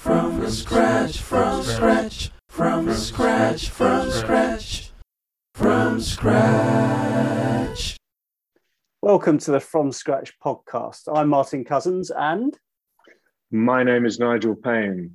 From scratch, from scratch, from scratch, from scratch, from scratch. Welcome to the From Scratch podcast. I'm Martin Cousins and... My name is Nigel Payne.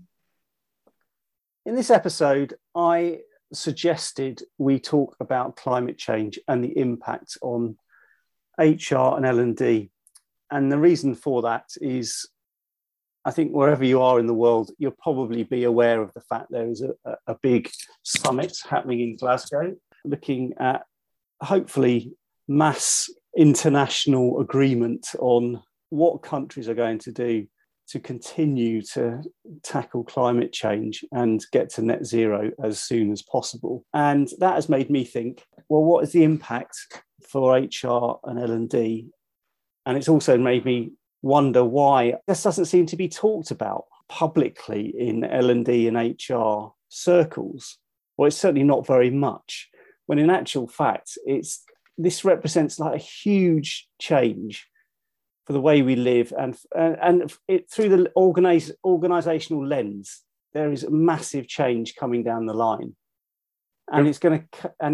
In this episode, I suggested we talk about climate change and the impact on HR and L&D. And the reason for that is, I think wherever you are in the world, you'll probably be aware of the fact there is a big summit happening in Glasgow, looking at hopefully mass international agreement on what countries are going to do to continue to tackle climate change and get to net zero as soon as possible. And that has made me think, well, what is the impact for HR and L&D? And it's also made me wonder why this doesn't seem to be talked about publicly in L&D and HR circles. Well, it's certainly not very much, when in actual fact, this represents like a huge change for the way we live, and it, through the organizational lens, there is a massive change coming down the line, and it's got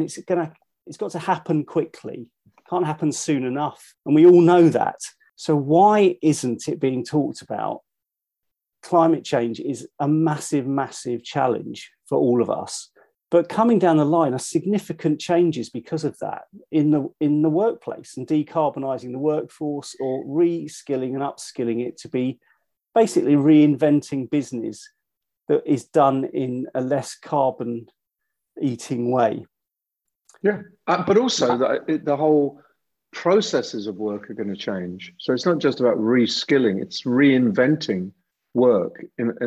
to happen quickly. It can't happen soon enough, and we all know that. So why isn't it being talked about? Climate change is a massive, massive challenge for all of us. But coming down the line are significant changes because of that in the workplace, and decarbonising the workforce, or reskilling and upskilling it to be basically reinventing business that is done in a less carbon eating way. Yeah, but also the whole processes of work are going to change. So it's not just about reskilling, it's reinventing work.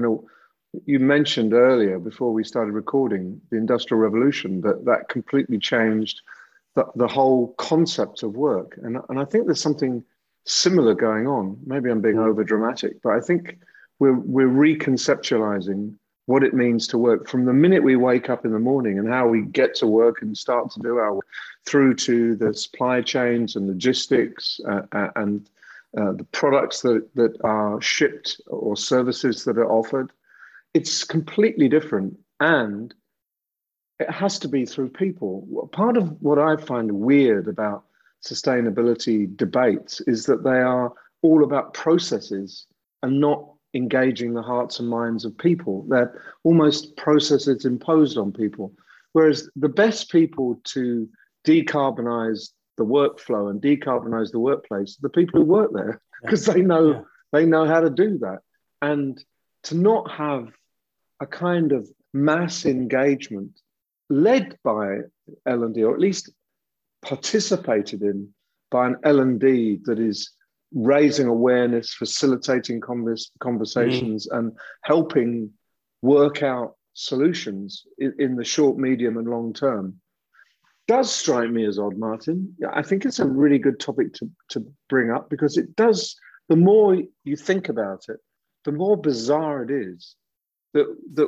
You mentioned earlier, before we started recording, the Industrial Revolution, that completely changed the whole concept of work. And I think there's something similar going on. Maybe I'm being over dramatic, but I think we're reconceptualizing what it means to work from the minute we wake up in the morning and how we get to work and start to do our work, through to the supply chains and logistics and the products that are shipped or services that are offered. It's completely different, and it has to be through people. Part of what I find weird about sustainability debates is that they are all about processes and not engaging the hearts and minds of people. They're almost processes imposed on people. Whereas the best people to decarbonize the workflow and decarbonize the workplace are the people who work there, because they know how to do that. And to not have a kind of mass engagement led by L&D, or at least participated in by an L&D that is raising awareness, facilitating conversations, and helping work out solutions in the short, medium, and long term, does strike me as odd, Martin. I think it's a really good topic to bring up, because it does, the more you think about it, the more bizarre it is that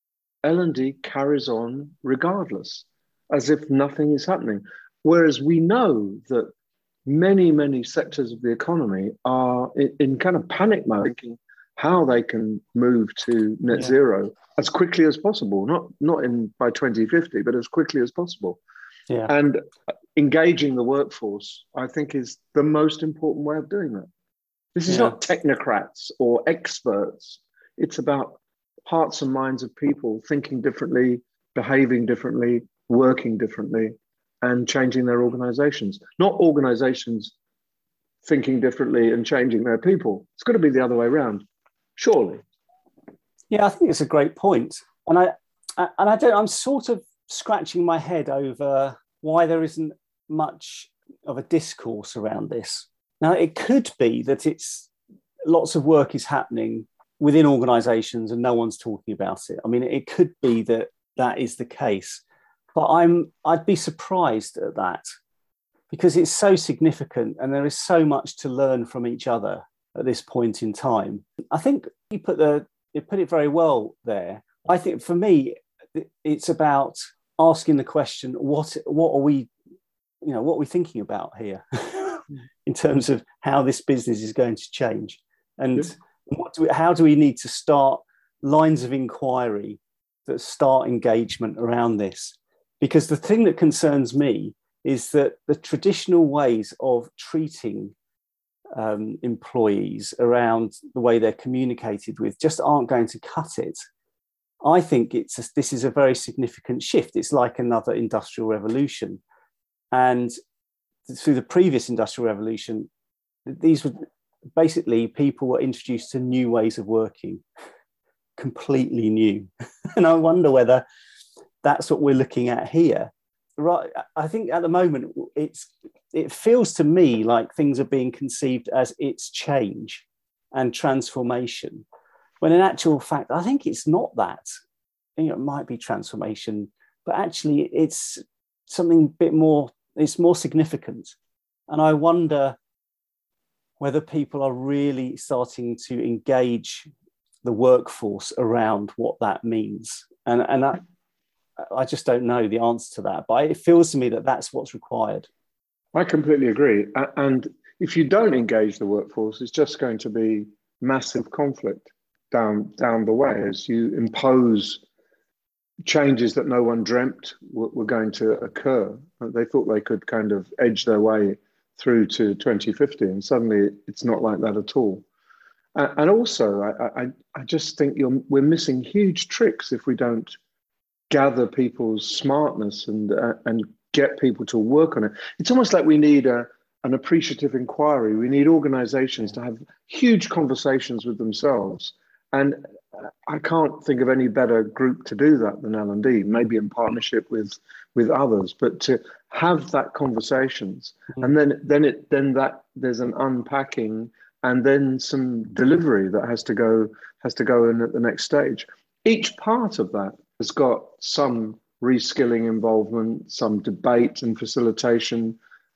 L&D carries on regardless, as if nothing is happening. Whereas we know that many, many sectors of the economy are in kind of panic mode, thinking how they can move to net zero as quickly as possible, not by 2050, but as quickly as possible. Yeah. And engaging the workforce, I think, is the most important way of doing that. This is not technocrats or experts. It's about hearts and minds of people thinking differently, behaving differently, working differently, and changing their organizations. Not organizations thinking differently and changing their people. It's got to be the other way around, surely. Yeah, I think it's a great point. And I'm sort of scratching my head over why there isn't much of a discourse around this. Now, it could be that lots of work is happening within organizations and no one's talking about it. I mean, it could be that is the case, but I'd be surprised at that, because it's so significant and there is so much to learn from each other at this point in time. I think you put it very well there. I think for me, it's about asking the question, what are we thinking about here in terms of how this business is going to change, and how do we need to start lines of inquiry that start engagement around this. Because the thing that concerns me is that the traditional ways of treating employees around the way they're communicated with just aren't going to cut it. I think this is a very significant shift. It's like another industrial revolution. And through the previous industrial revolution, these were basically people were introduced to new ways of working, completely new. And I wonder whether that's what we're looking at here. Right. I think at the moment, it feels to me like things are being conceived as it's change and transformation, when in actual fact, I think it's not that. It might be transformation, but actually it's something a bit more, it's more significant. And I wonder whether people are really starting to engage the workforce around what that means. And I just don't know the answer to that, but it feels to me that that's what's required. I completely agree. And if you don't engage the workforce, it's just going to be massive conflict down the way as you impose changes that no one dreamt were going to occur. They thought they could kind of edge their way through to 2050, and suddenly it's not like that at all. And also, I just think we're missing huge tricks if we don't gather people's smartness and get people to work on it. It's almost like we need an appreciative inquiry. We need organizations to have huge conversations with themselves. And I can't think of any better group to do that than L&D, maybe in partnership with others, but to have that conversations. And then there's an unpacking and then some delivery that has to go in at the next stage. Each part of that has got some reskilling involvement, some debate and facilitation,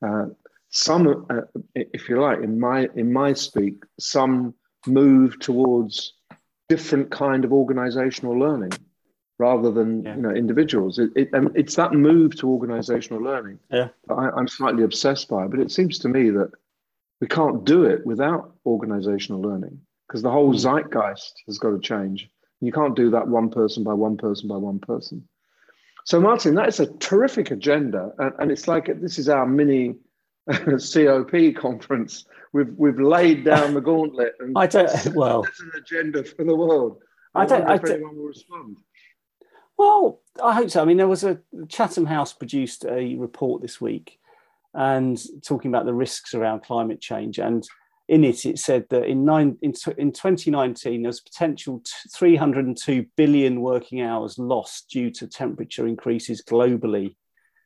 some, if you like, in my speak, some move towards different kind of organizational learning rather than individuals. It's that move to organizational learning. Yeah, I'm slightly obsessed by it, but it seems to me that we can't do it without organizational learning because the whole zeitgeist has got to change. You can't do that one person by one person by one person. So, Martin, that is a terrific agenda, and it's like this is our mini COP conference. We've laid down the gauntlet, and there's an agenda for the world. I don't know if anyone will respond. Well, I hope so. I mean, there was Chatham House produced a report this week, and talking about the risks around climate change, and in it said that in 2019 there's potential 302 billion working hours lost due to temperature increases globally,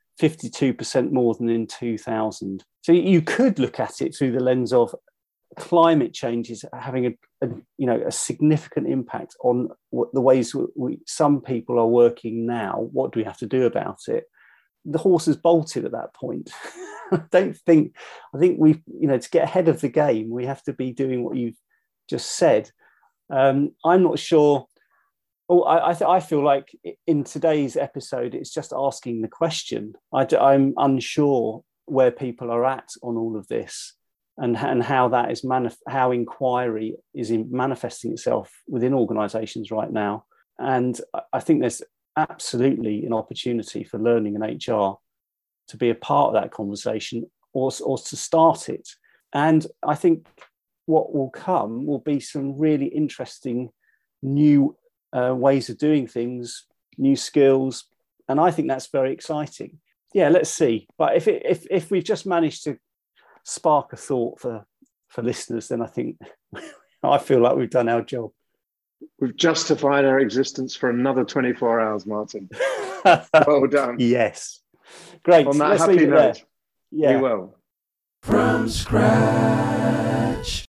52% more than in 2000. So you could look at it through the lens of climate change is having a significant impact on the ways some people are working now. What do we have to do about it? The horse has bolted at that point. I think we've, to get ahead of the game, we have to be doing what you've just said. I'm not sure. I feel like in today's episode, it's just asking the question. I'm unsure where people are at on all of this and how that is how inquiry is manifesting itself within organisations right now. And I think there's absolutely an opportunity for learning and HR to be a part of that conversation or to start it. And I think what will come will be some really interesting new ways of doing things, new skills. And I think that's very exciting. Yeah, let's see. But if we've just managed to spark a thought for listeners, then I feel like we've done our job. We've justified our existence for another 24 hours, Martin. Well done. Yes. Great. On that happy note, yeah. we will. From scratch.